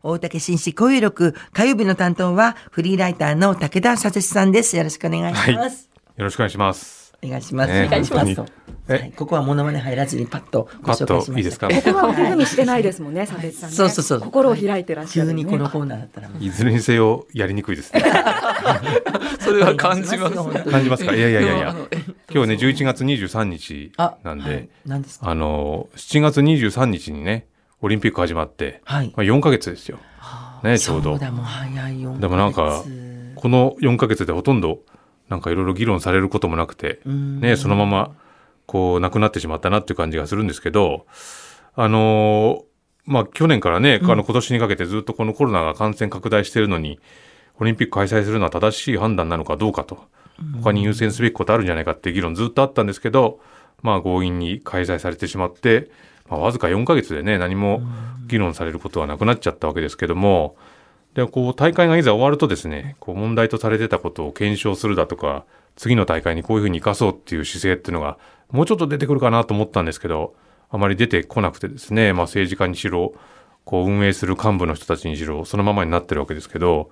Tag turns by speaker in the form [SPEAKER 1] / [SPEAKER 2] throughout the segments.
[SPEAKER 1] 大竹紳士交友録火曜日の担当はフリーライターの武田佐哲さんです。よろしくお願いします。
[SPEAKER 2] よろしくお願いします。
[SPEAKER 1] お願いします。
[SPEAKER 3] お願いします。
[SPEAKER 1] はい、ここはモノマネ入らずにパッとご紹介しました。
[SPEAKER 2] いいですか。
[SPEAKER 3] ここはおみしてないですもんね、佐哲さんね。
[SPEAKER 1] そうそうそう。
[SPEAKER 3] 心を開いてらっしゃる、ね。
[SPEAKER 1] 急にこのコーナーだったら
[SPEAKER 2] いずれにせよやりにくいですね。
[SPEAKER 4] それは感じます。
[SPEAKER 2] 感じますか。いや今日ね11月23日なんで、
[SPEAKER 1] はい、何ですか。
[SPEAKER 2] 7月23日にねオリンピック始まって、
[SPEAKER 1] はい、
[SPEAKER 2] 4ヶ月ですよ。ね、ちょうど。
[SPEAKER 1] そうだ、もう早い4ヶ月。
[SPEAKER 2] でもなんかこの4ヶ月でほとんどなんかいろいろ議論されることもなくて、ね、そのままこうなくなってしまったなっていう感じがするんですけど、去年からね、今年にかけてずっとこのコロナが感染拡大しているのにオリンピック開催するのは正しい判断なのかどうかと、他に優先すべきことあるんじゃないかっていう議論ずっとあったんですけど、強引に開催されてしまって、わずか4ヶ月でね何も議論されることはなくなっちゃったわけですけども、でこう大会がいざ終わるとですね、こう問題とされてたことを検証するだとか、次の大会にこういうふうに生かそうっていう姿勢っていうのがもうちょっと出てくるかなと思ったんですけど、あまり出てこなくてですね、政治家にしろこう運営する幹部の人たちにしろそのままになってるわけですけど、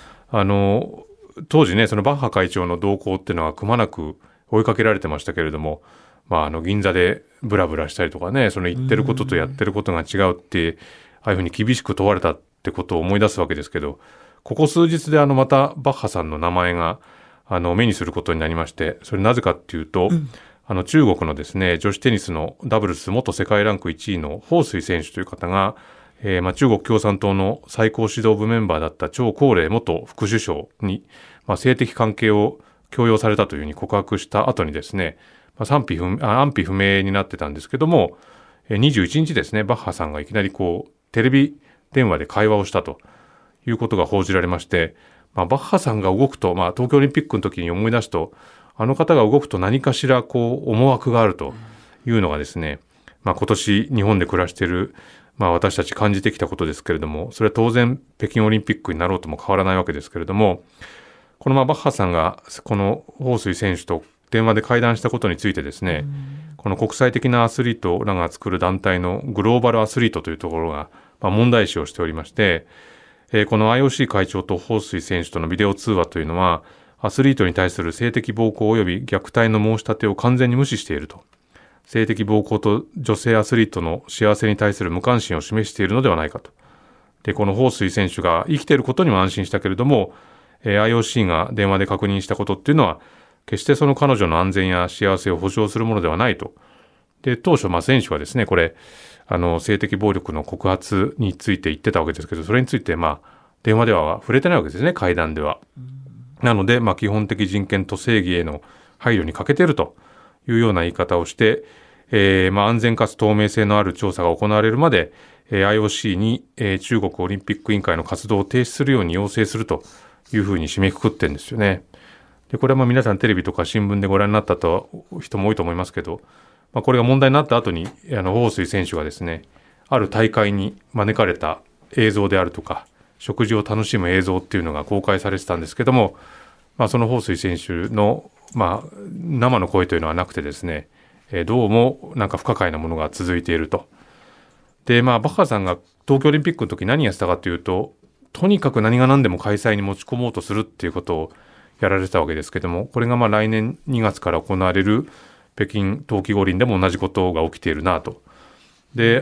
[SPEAKER 2] 当時ねそのバッハ会長の動向っていうのはくまなく追いかけられてましたけれども、銀座でブラブラしたりとかね、その言ってることとやってることが違うってああいうふうに厳しく問われたってことを思い出すわけですけど、ここ数日でまたバッハさんの名前が目にすることになりまして、それなぜかっていうと、中国のですね女子テニスのダブルス元世界ランク1位の彭帥選手という方が、中国共産党の最高指導部メンバーだった張高麗元副首相に、性的関係を強要されたというふうに告白した後にですね、安否不明になってたんですけども、21日ですね、バッハさんがいきなりこうテレビ電話で会話をしたということが報じられまして、バッハさんが動くと、東京オリンピックの時に思い出すと、あの方が動くと何かしらこう思惑があるというのがですね、今年日本で暮らしている、私たち感じてきたことですけれども、それは当然北京オリンピックになろうとも変わらないわけですけれども、このバッハさんがこの彭帥選手と電話で会談したことについてですね、この国際的なアスリートらが作る団体のグローバルアスリートというところが問題視をしておりまして、この IOC 会長と彭帥選手とのビデオ通話というのは、アスリートに対する性的暴行及び虐待の申し立てを完全に無視していると、性的暴行と女性アスリートの幸せに対する無関心を示しているのではないかと。でこの彭帥選手が生きていることにも安心したけれども、IOC が電話で確認したことっていうのは決してその彼女の安全や幸せを保障するものではないと。で当初選手はですね、これ性的暴力の告発について言ってたわけですけど、それについて電話では触れてないわけですね、会談では。なので基本的人権と正義への配慮に欠けているというような言い方をして、安全かつ透明性のある調査が行われるまで、IOC に、中国オリンピック委員会の活動を停止するように要請するというふうに締めくくってるんですよね。でこれは皆さんテレビとか新聞でご覧になった人も多いと思いますけど、これが問題になった後に彭帥選手がですね、ある大会に招かれた映像であるとか食事を楽しむ映像っていうのが公開されてたんですけども、その彭帥選手の、生の声というのはなくてですね、どうもなんか不可解なものが続いていると。でバッハさんが東京オリンピックの時何やってたかというと、とにかく何が何でも開催に持ち込もうとするっていうことをやられてたわけですけども、これが来年2月から行われる北京冬季五輪でも同じことが起きているなと。で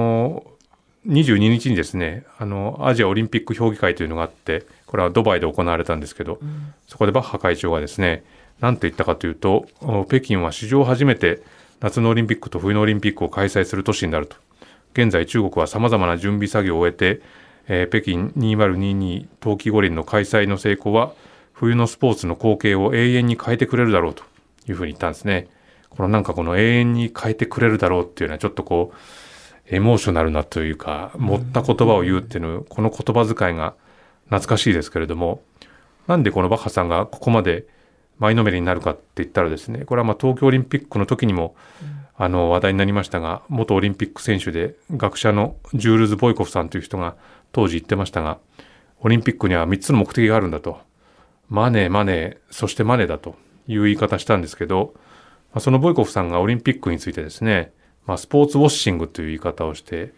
[SPEAKER 2] 22日にですね、アジアオリンピック評議会というのがあって、これはドバイで行われたんですけど、そこでバッハ会長がですね、何と言ったかというと、北京は史上初めて夏のオリンピックと冬のオリンピックを開催する都市になると。現在中国はさまざまな準備作業を終えて、北京2022冬季五輪の開催の成功は冬のスポーツの光景を永遠に変えてくれるだろうというふうに言ったんですね。この永遠に変えてくれるだろうっていうのはちょっとこうエモーショナルなというか、持った言葉を言うっていうの、この言葉遣いが懐かしいですけれども、なんでこのバッハさんがここまで前のめりになるかって言ったらですね、これは東京オリンピックの時にも話題になりましたが、元オリンピック選手で学者のジュールズ・ボイコフさんという人が当時言ってましたが、オリンピックには3つの目的があるんだと。マネー、そしてマネーだという言い方したんですけど、そのボイコフさんがオリンピックについてですね、スポーツウォッシングという言い方をして、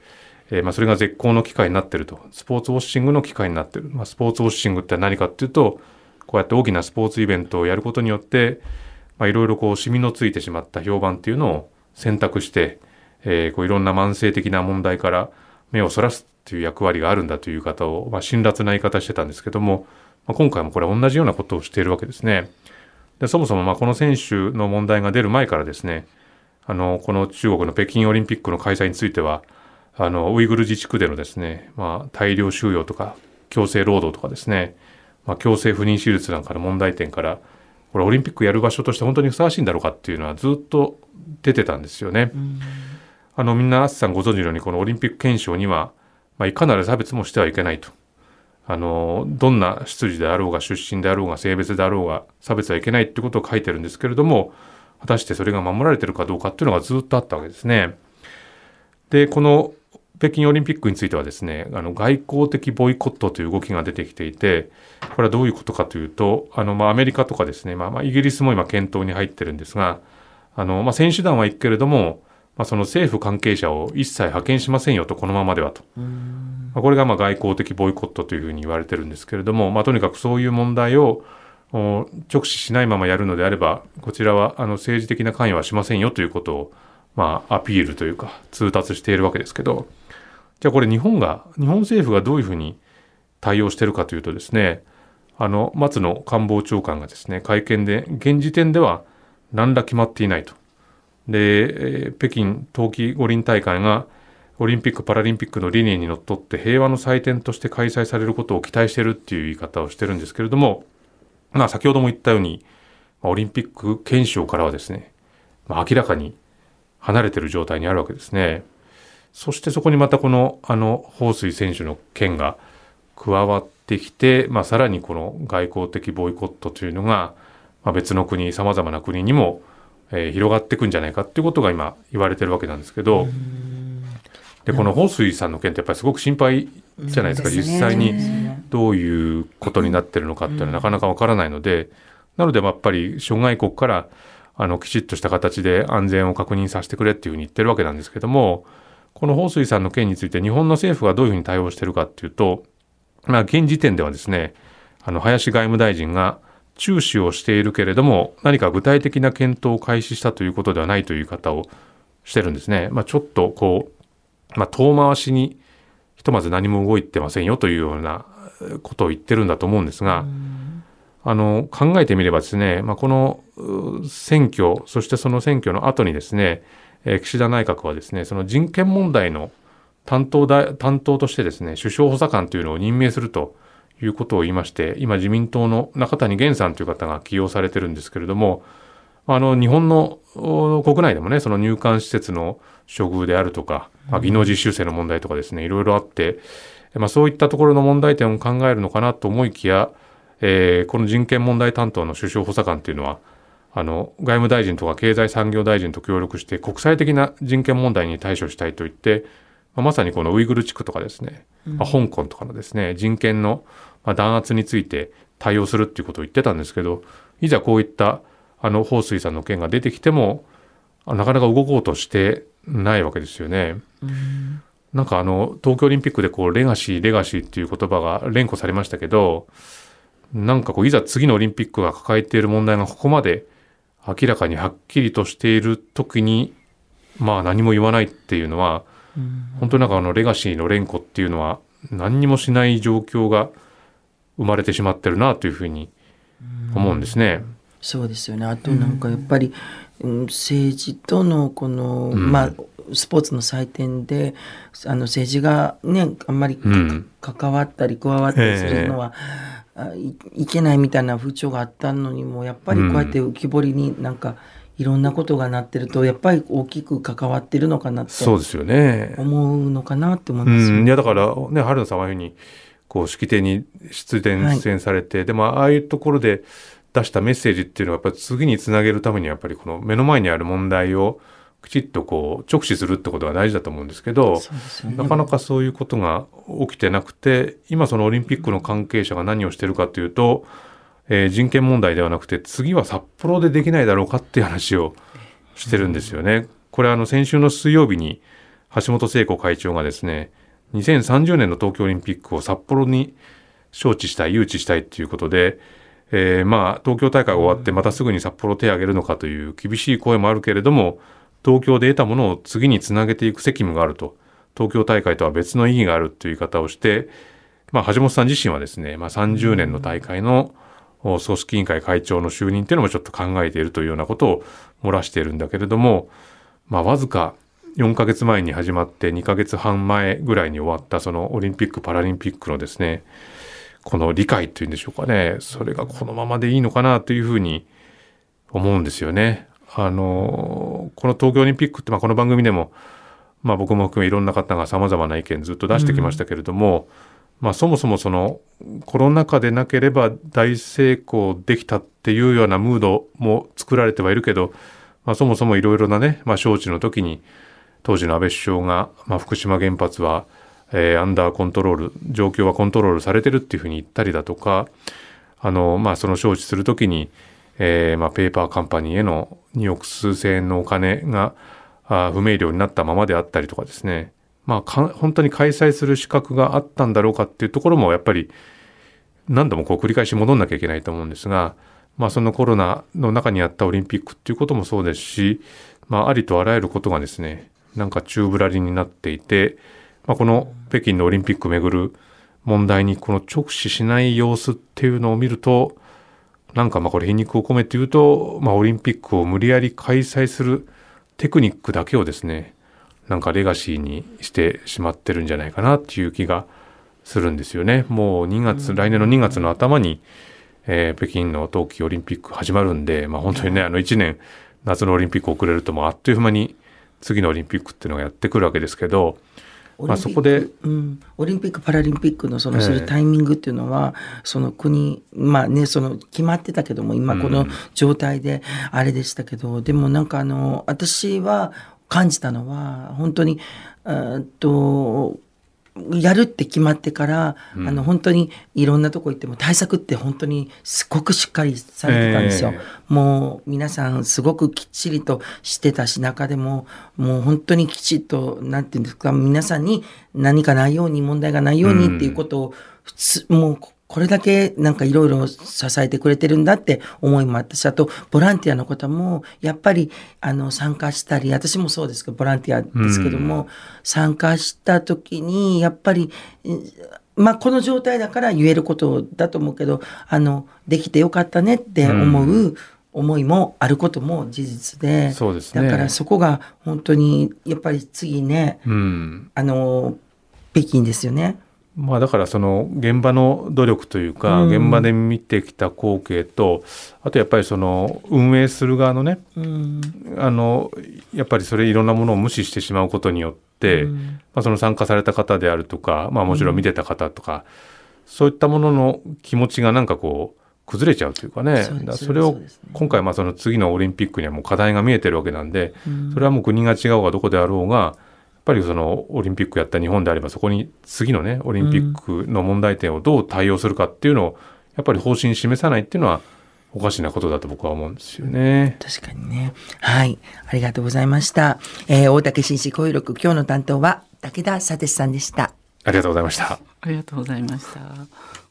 [SPEAKER 2] それが絶好の機会になっていると、スポーツウォッシングの機会になっている、スポーツウォッシングって何かっていうと、こうやって大きなスポーツイベントをやることによって、いろいろこうシミのついてしまった評判っていうのを選択して、こういろんな慢性的な問題から目をそらすっていう役割があるんだという言い方を、辛辣な言い方してたんですけども、今回もこれ同じようなことをしているわけですね。でそもそもこの選手の問題が出る前からですね、この中国の北京オリンピックの開催については、ウイグル自治区でのですね、大量収容とか強制労働とかですね、強制不妊手術なんかの問題点から、これオリンピックやる場所として本当にふさわしいんだろうかっていうのはずっと出てたんですよね。みんなさんご存知のように、このオリンピック憲章には、いかなる差別もしてはいけないと。どんな出自であろうが出身であろうが性別であろうが差別はいけないってことを書いてるんですけれども、果たしてそれが守られているかどうかっていうのがずっとあったわけですね。でこの北京オリンピックについてはですね、外交的ボイコットという動きが出てきていて、これはどういうことかというと、アメリカとかですね、イギリスも今検討に入ってるんですが、選手団は行くけれども、その政府関係者を一切派遣しませんよと、このままではと。これが外交的ボイコットというふうに言われてるんですけれども、とにかくそういう問題を直視しないままやるのであれば、こちらは政治的な関与はしませんよということを、アピールというか通達しているわけですけど、じゃあこれ日本政府がどういうふうに対応しているかというとですね、松野官房長官がですね、会見で現時点では何ら決まっていないと。で、北京冬季五輪大会がオリンピック・パラリンピックの理念にのっとって平和の祭典として開催されることを期待しているっていう言い方をしてるんですけれども、先ほども言ったように、オリンピック憲章からはですね、明らかに離れている状態にあるわけですね。そしてそこにまたこの彭帥選手の件が加わってきて、さらにこの外交的ボイコットというのが、別の国、さまざまな国にも、広がっていくんじゃないかっていうことが今言われてるわけなんですけど、でこの彭帥さんの件ってやっぱりすごく心配じゃないですか。実際にどういうことになってるのかっていうのはなかなかわからないので、なのでやっぱり諸外国からきちっとした形で安全を確認させてくれっていうふうに言ってるわけなんですけども、この彭帥さんの件について日本の政府がどういうふうに対応しているかっていうと、現時点ではですね、林外務大臣が注視をしているけれども何か具体的な検討を開始したということではないという言い方をしてるんですね。ちょっとこう、遠回しにひとまず何も動いてませんよというようなことを言ってるんだと思うんですが、考えてみればですね、この選挙、そしてその選挙の後にですね、岸田内閣はですね、その人権問題の担当としてですね、首相補佐官というのを任命するということを言いまして、今自民党の中谷元さんという方が起用されてるんですけれども、日本の国内でもね、その入管施設の処遇であるとか、技能実習生の問題とかですね、いろいろあって、そういったところの問題点を考えるのかなと思いきや、この人権問題担当の首相補佐官というのは、外務大臣とか経済産業大臣と協力して国際的な人権問題に対処したいと言って、まさにこのウイグル地区とかですね、香港とかのですね、人権の弾圧について対応するっていうことを言ってたんですけど、いざこういった彭帥さんの件が出てきてもなかなか動こうとしてないわけですよね。なんか東京オリンピックでこうレガシーっていう言葉が連呼されましたけど、なんかこういざ次のオリンピックが抱えている問題がここまで明らかにはっきりとしている時に何も言わないっていうのは、本当になんかレガシーの連呼っていうのは何にもしない状況が生まれてしまってるなというふうに思うんですね。
[SPEAKER 1] そうですよね。あとなんかやっぱり、政治とのこの、スポーツの祭典で政治がねあんまり関わったり加わったりするのは、いけないみたいな風潮があったのにも、やっぱりこうやって浮き彫りになんかいろんなことがなってると、やっぱり大きく関わってるのかなって
[SPEAKER 2] そうですよね、
[SPEAKER 1] 思うのかなって思いますよね。
[SPEAKER 2] いやだからね、春菜さんはいうふうにこう式典に出演されて、でもああいうところで出したメッセージっていうのはやっぱり次につなげるためにはやっぱりこの目の前にある問題をきちっとこう直視するってことが大事だと思うんですけど、なかなかそういうことが起きてなくて、今そのオリンピックの関係者が何をしてるかというと、人権問題ではなくて次は札幌でできないだろうかっていう話をしてるんですよね。これ先週の水曜日に橋本聖子会長がですね、 2030年の東京オリンピックを札幌に招致したい誘致したいということで、東京大会が終わってまたすぐに札幌を手を挙げるのかという厳しい声もあるけれども、東京で得たものを次につなげていく責務があると、東京大会とは別の意義があるという言い方をして、橋本さん自身はですね、30年の大会の組織委員会会長の就任というのもちょっと考えているというようなことを漏らしているんだけれども、わずか4ヶ月前に始まって2ヶ月半前ぐらいに終わったそのオリンピック・パラリンピックのですね、この理解というんでしょうかね、それがこのままでいいのかなというふうに思うんですよね。この東京オリンピックって、この番組でも、僕も含めいろんな方が様々な意見ずっと出してきましたけれども、そもそもそのコロナ禍でなければ大成功できたっていうようなムードも作られてはいるけど、そもそもいろいろなね、招致の時に当時の安倍首相が、福島原発は、アンダーコントロール、状況はコントロールされてるっていうふうに言ったりだとか、その招致する時に、ペーパーカンパニーへの2億数千円のお金が不明瞭になったままであったりとかですね、本当に開催する資格があったんだろうかっていうところもやっぱり何度も繰り返し戻んなきゃいけないと思うんですが、そのコロナの中にあったオリンピックっていうこともそうですし、ありとあらゆることがですね、宙ぶらりんになっていて、この北京のオリンピックをめぐる問題にこの直視しない様子っていうのを見ると、これ皮肉を込めて言うと、オリンピックを無理やり開催するテクニックだけをですね、レガシーにしてしまってるんじゃないかなっていう気がするんですよね。もう来年の2月の頭に、北京の冬季オリンピック始まるんで、本当にね、1年夏のオリンピック遅れるとあっという間に次のオリンピックっていうのがやってくるわけですけど、そこで、
[SPEAKER 1] オリンピック・パラリンピックのするタイミングっていうのは、その国、決まってたけども、今この状態であれでしたけど、でも私は感じたのは、本当に、やるって決まってから、本当にいろんなとこ行っても対策って本当にすごくしっかりされてたんですよ。もう皆さんすごくきっちりとしてたし、中でももう本当にきちっと、なんていうんですか、皆さんに何かないように、問題がないようにっていうことをもうこれだけいろいろ支えてくれてるんだって思いもあったし、あとボランティアの方もやっぱり参加したり、私もそうですけどボランティアですけども、参加した時にやっぱりこの状態だから言えることだと思うけど、できてよかったねって思う思いもあることも事実で、
[SPEAKER 2] そうですね、
[SPEAKER 1] だからそこが本当にやっぱり次ね、北京ですよね。
[SPEAKER 2] だからその現場の努力というか、現場で見てきた光景と、あとやっぱりその運営する側のね、やっぱりそれいろんなものを無視してしまうことによって、その参加された方であるとか、もちろん見てた方とか、そういったものの気持ちが崩れちゃうというかね、それを今回その次のオリンピックにはもう課題が見えてるわけなんで、それはもう国が違うがどこであろうが、やっぱりそのオリンピックやった日本であれば、そこに次のねオリンピックの問題点をどう対応するかっていうのをやっぱり方針示さないっていうのはおかしなことだと僕は思うんですよね。
[SPEAKER 1] 確かにね。はい、ありがとうございました。大竹紳士声録、今日の担当は武田佐哲さんでした。
[SPEAKER 2] ありがとうございました。
[SPEAKER 4] ありがとうございました。